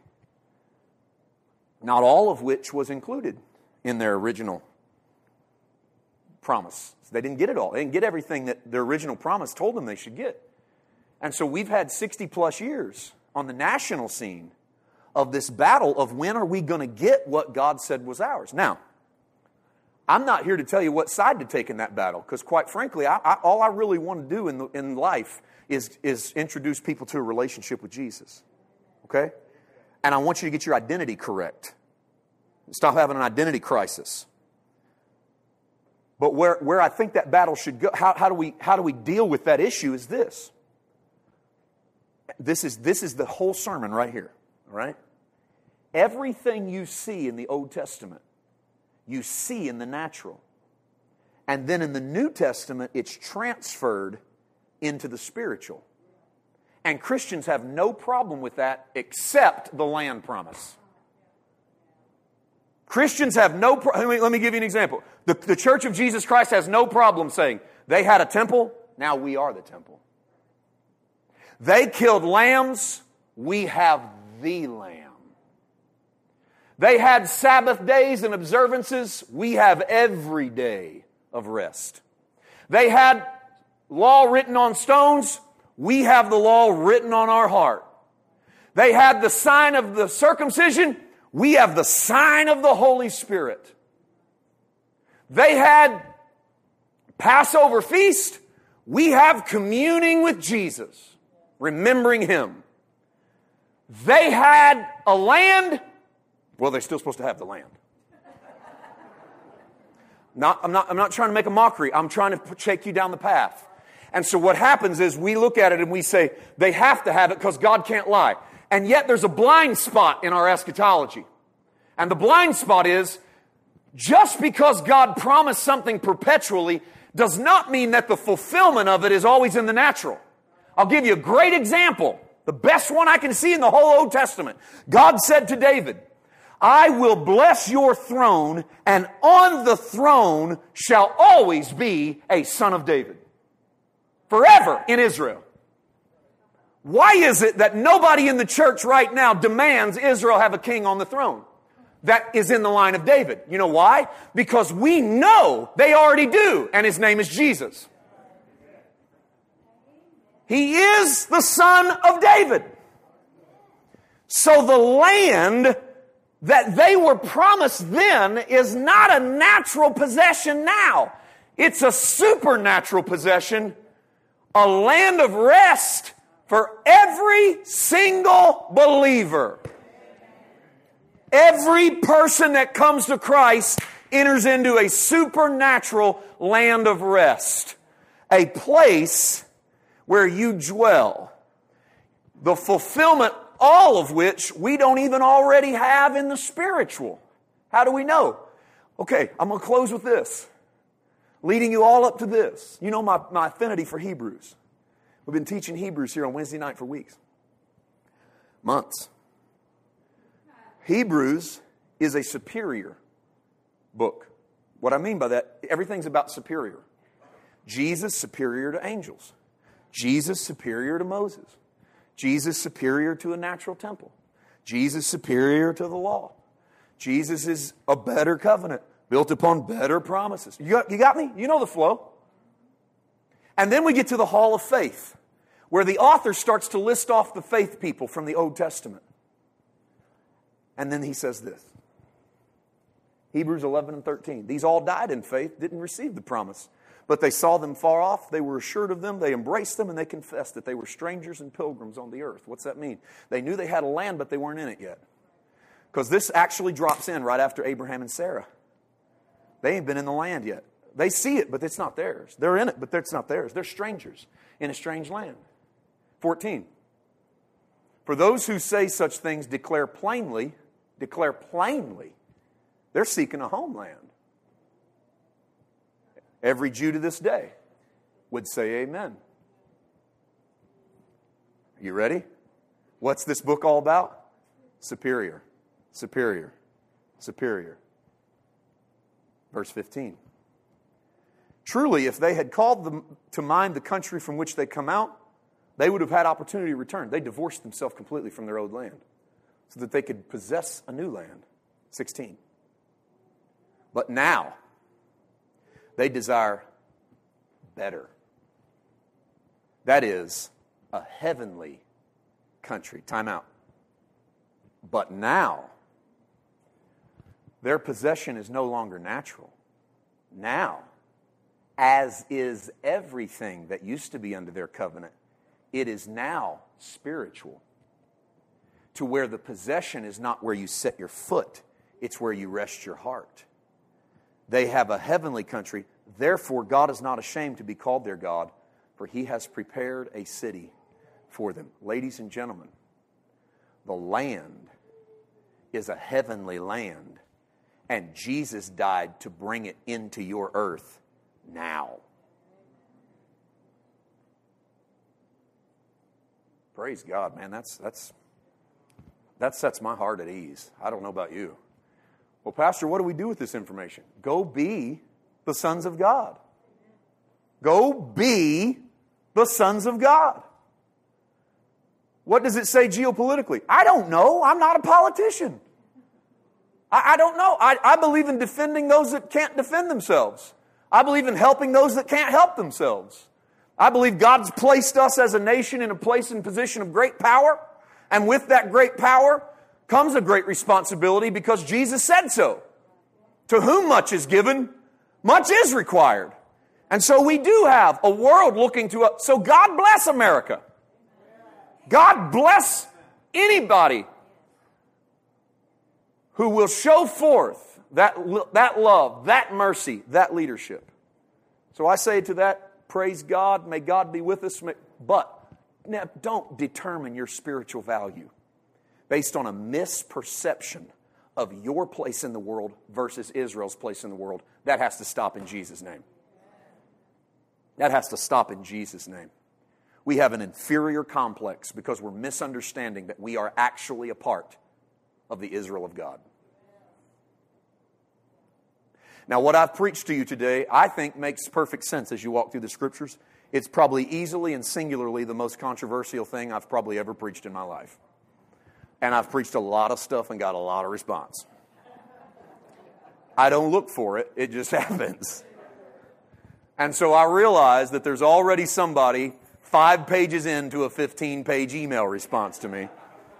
S2: Not all of which was included in their original promise. So they didn't get it all. They didn't get everything that their original promise told them they should get. And so we've had sixty plus years on the national scene of this battle of when are we going to get what God said was ours. Now, I'm not here to tell you what side to take in that battle, because quite frankly, I, I, all I really want to do in, the, in life is, is introduce people to a relationship with Jesus. Okay? And I want you to get your identity correct. Stop having an identity crisis. But where, where I think that battle should go, how, how do we, how do we deal with that issue is this. This is, this is the whole sermon right here. All right? Everything you see in the Old Testament, you see in the natural. And then in the New Testament, it's transferred into the spiritual. And Christians have no problem with that except the land promise. Christians have no problem. Let, let me give you an example. The, the Church of Jesus Christ has no problem saying, they had a temple, now we are the temple. They killed lambs, we have the Lamb. They had Sabbath days and observances, we have every day of rest. They had law written on stones, we have the law written on our heart. They had the sign of the circumcision, we have the sign of the Holy Spirit. They had Passover feast, we have communing with Jesus, remembering Him. They had a land, well, they're still supposed to have the land. Not, I'm not, I'm not trying to make a mockery. I'm trying to take you down the path. And so what happens is we look at it and we say, they have to have it because God can't lie. And yet there's a blind spot in our eschatology. And the blind spot is, just because God promised something perpetually does not mean that the fulfillment of it is always in the natural. I'll give you a great example. The best one I can see in the whole Old Testament. God said to David, I will bless your throne, and on the throne shall always be a son of David. Forever in Israel. Why is it that nobody in the church right now demands Israel have a king on the throne that is in the line of David? You know why? Because we know they already do, and his name is Jesus. He is the son of David. So the land that they were promised then is not a natural possession now. It's a supernatural possession, a land of rest for every single believer. Every person that comes to Christ enters into a supernatural land of rest, a place where you dwell. The fulfillment, all of which we don't even already have in the spiritual. How do we know? Okay, I'm going to close with this. Leading you all up to this. You know my, my affinity for Hebrews. We've been teaching Hebrews here on Wednesday night for weeks. Months. Hebrews is a superior book. What I mean by that, everything's about superior. Jesus superior to angels. Jesus superior to Moses. Jesus superior to a natural temple. Jesus superior to the law. Jesus is a better covenant built upon better promises. You got, you got me? You know the flow. And then we get to the Hall of Faith, where the author starts to list off the faith people from the Old Testament. And then he says this. Hebrews eleven and thirteen. These all died in faith, didn't receive the promise. But they saw them far off, they were assured of them, they embraced them, and they confessed that they were strangers and pilgrims on the earth. What's that mean? They knew they had a land, but they weren't in it yet. Because this actually drops in right after Abraham and Sarah. They ain't been in the land yet. They see it, but it's not theirs. They're in it, but it's not theirs. They're strangers in a strange land. fourteen. For those who say such things declare plainly, declare plainly, they're seeking a homeland. Every Jew to this day would say amen. You ready? What's this book all about? Superior, superior, superior. Verse fifteen. Truly, if they had called them to mind the country from which they come out, they would have had opportunity to return. They divorced themselves completely from their old land so that they could possess a new land. sixteen. But now, they desire better. That is, a heavenly country. Time out. But now, their possession is no longer natural. Now, as is everything that used to be under their covenant, it is now spiritual. To where the possession is not where you set your foot, it's where you rest your heart. They have a heavenly country. Therefore, God is not ashamed to be called their God, for He has prepared a city for them. Ladies and gentlemen, the land is a heavenly land, and Jesus died to bring it into your earth now. Praise God, man. That's that's that sets my heart at ease. I don't know about you. Well, Pastor, what do we do with this information? Go be the sons of God. Go be the sons of God. What does it say geopolitically? I don't know. I'm not a politician. I, I don't know. I, I believe in defending those that can't defend themselves. I believe in helping those that can't help themselves. I believe God's placed us as a nation in a place and position of great power. And with that great power comes a great responsibility because Jesus said so. To whom much is given, much is required. And so we do have a world looking to us. So God bless America. God bless anybody who will show forth that, that love, that mercy, that leadership. So I say to that, praise God, may God be with us. But now, don't determine your spiritual value based on a misperception of your place in the world versus Israel's place in the world. That has to stop in Jesus' name. That has to stop in Jesus' name. We have an inferior complex because we're misunderstanding that we are actually a part of the Israel of God. Now, what I've preached to you today, I think makes perfect sense as you walk through the Scriptures. It's probably easily and singularly the most controversial thing I've probably ever preached in my life. And I've preached a lot of stuff and got a lot of response. I don't look for it, it just happens. And so I realize that there's already somebody five pages into a fifteen-page email response to me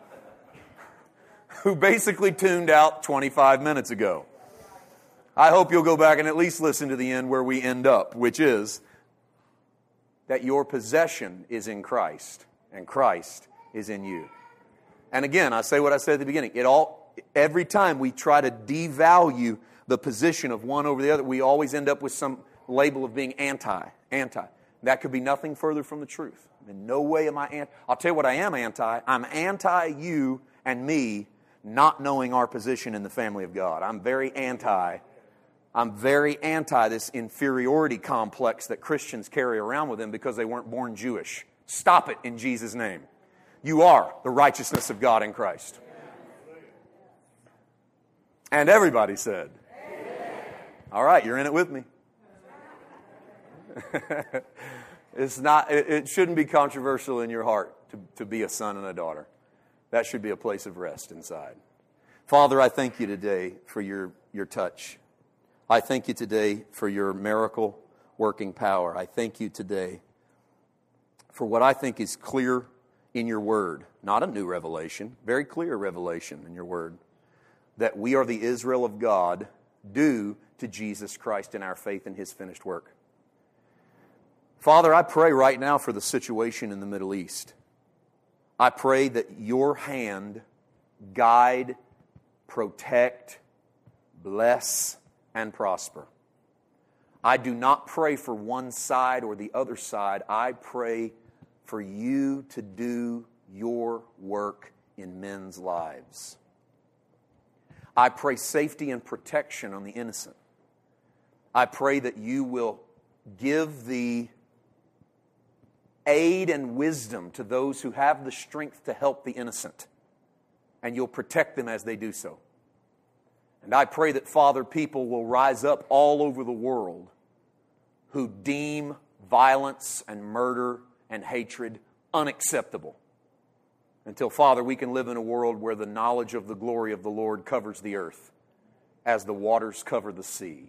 S2: who basically tuned out twenty-five minutes ago. I hope you'll go back and at least listen to the end where we end up, which is that your possession is in Christ and Christ is in you. And again, I say what I said at the beginning. It all every time we try to devalue the position of one over the other, we always end up with some label of being anti, anti. That could be nothing further from the truth. In no way am I anti. I'll tell you what I am anti. I'm anti you and me not knowing our position in the family of God. I'm very anti. I'm very anti this inferiority complex that Christians carry around with them because they weren't born Jewish. Stop it in Jesus' name. You are the righteousness of God in Christ. And everybody said, amen. All right, you're in it with me. It's not. It, it shouldn't be controversial in your heart to, to be a son and a daughter. That should be a place of rest inside. Father, I thank you today for your, your touch. I thank you today for your miracle working power. I thank you today for what I think is clear in your word. Not a new revelation, very clear revelation in your word. That we are the Israel of God due to Jesus Christ in our faith in His finished work. Father, I pray right now for the situation in the Middle East. I pray that your hand guide, protect, bless, and prosper. I do not pray for one side or the other side. I pray for you to do your work in men's lives. I pray safety and protection on the innocent. I pray that you will give the aid and wisdom to those who have the strength to help the innocent. And you'll protect them as they do so. And I pray that, Father, people will rise up all over the world who deem violence and murder and hatred unacceptable. Until, Father, we can live in a world where the knowledge of the glory of the Lord covers the earth as the waters cover the sea.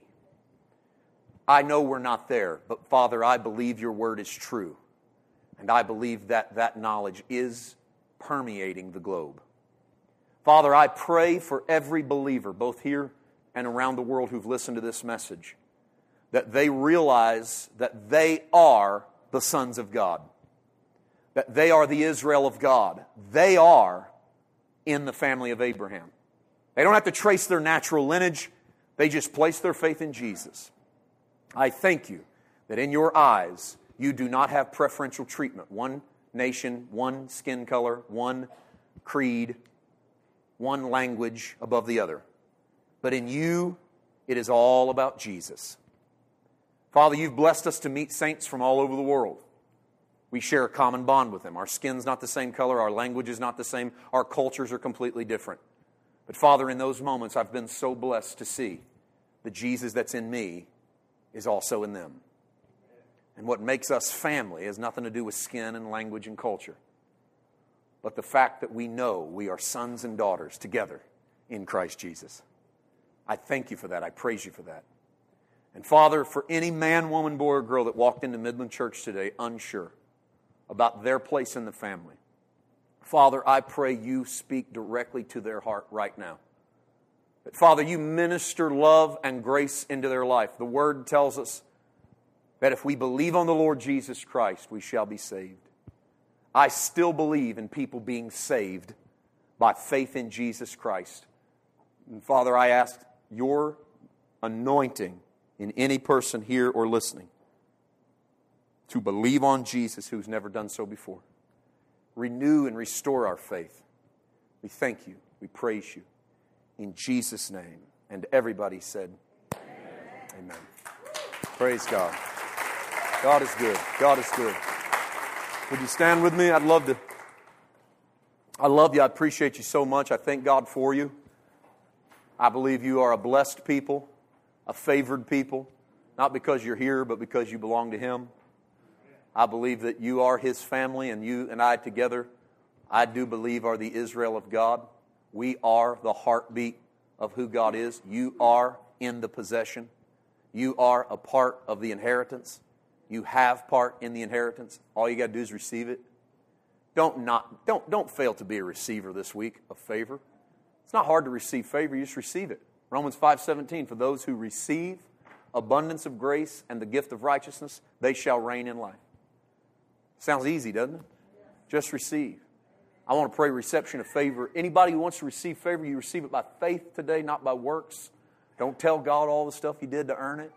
S2: I know we're not there, but, Father, I believe your word is true. And I believe that that knowledge is permeating the globe. Father, I pray for every believer, both here and around the world who've listened to this message, that they realize that they are the sons of God, that they are the Israel of God. They are in the family of Abraham. They don't have to trace their natural lineage. They just place their faith in Jesus. I thank you that in your eyes, you do not have preferential treatment. One nation, one skin color, one creed, one language above the other. But in you, it is all about Jesus. Father, you've blessed us to meet saints from all over the world. We share a common bond with them. Our skin's not the same color. Our language is not the same. Our cultures are completely different. But Father, in those moments, I've been so blessed to see the Jesus that's in me is also in them. And what makes us family has nothing to do with skin and language and culture, but the fact that we know we are sons and daughters together in Christ Jesus. I thank you for that. I praise you for that. And Father, for any man, woman, boy, or girl that walked into Midland Church today unsure about their place in the family, Father, I pray you speak directly to their heart right now. That, Father, you minister love and grace into their life. The Word tells us that if we believe on the Lord Jesus Christ, we shall be saved. I still believe in people being saved by faith in Jesus Christ. And Father, I ask your anointing in any person here or listening to believe on Jesus who's never done so before. Renew and restore our faith. We thank you. We praise you. In Jesus' name. And everybody said, Amen. Amen. Praise God. God is good. God is good. Would you stand with me? I'd love to. I love you. I appreciate you so much. I thank God for you. I believe you are a blessed people, a favored people, not because you're here, but because you belong to Him. I believe that you are His family, and you and I together, I do believe, are the Israel of God. We are the heartbeat of who God is. You are in the possession. You are a part of the inheritance. You have part in the inheritance. All you got to do is receive it. Don't not don't don't fail to be a receiver this week of favor. It's not hard to receive favor. You just receive it. Romans five seventeen, for those who receive abundance of grace and the gift of righteousness, they shall reign in life. Sounds easy, doesn't it? Just receive. I want to pray reception of favor. Anybody who wants to receive favor, you receive it by faith today, not by works. Don't tell God all the stuff you did to earn it.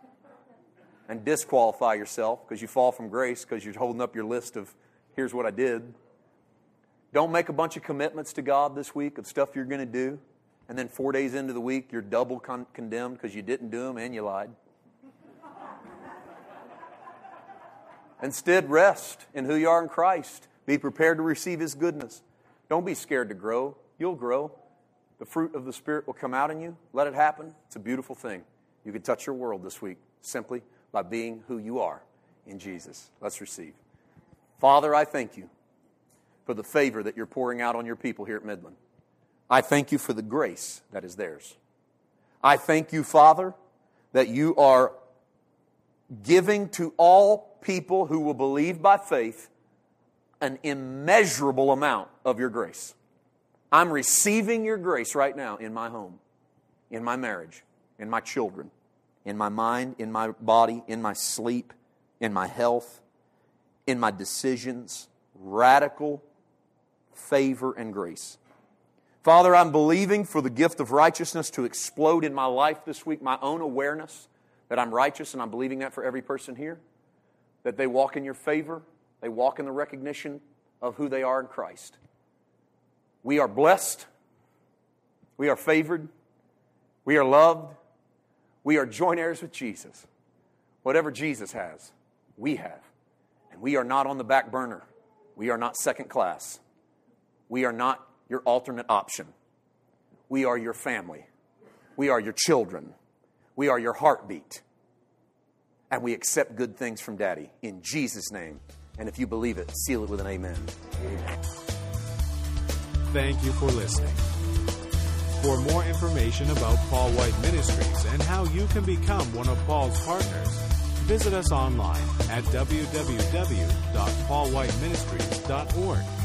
S2: And disqualify yourself because you fall from grace because you're holding up your list of, here's what I did. Don't make a bunch of commitments to God this week of stuff you're going to do. And then four days into the week, you're double con- condemned because you didn't do them and you lied. Instead, rest in who you are in Christ. Be prepared to receive His goodness. Don't be scared to grow. You'll grow. The fruit of the Spirit will come out in you. Let it happen. It's a beautiful thing. You can touch your world this week simply by being who you are in Jesus. Let's receive. Father, I thank you for the favor that you're pouring out on your people here at Midland. I thank you for the grace that is theirs. I thank you, Father, that you are giving to all people who will believe by faith an immeasurable amount of your grace. I'm receiving your grace right now in my home, in my marriage, in my children, in my mind, in my body, in my sleep, in my health, in my decisions. Radical favor and grace. Father, I'm believing for the gift of righteousness to explode in my life this week, my own awareness that I'm righteous, and I'm believing that for every person here, that they walk in your favor, they walk in the recognition of who they are in Christ. We are blessed, we are favored, we are loved, we are joint heirs with Jesus. Whatever Jesus has, we have. And We are not on the back burner. We are not second class. We are not your alternate option. We are your family. We are your children. We are your heartbeat. And we accept good things from Daddy in Jesus' name. And if you believe it, seal it with an amen. Amen.
S1: Thank you for listening. For more information about Paul White Ministries and how you can become one of Paul's partners, visit us online at w w w dot paul white ministries dot org.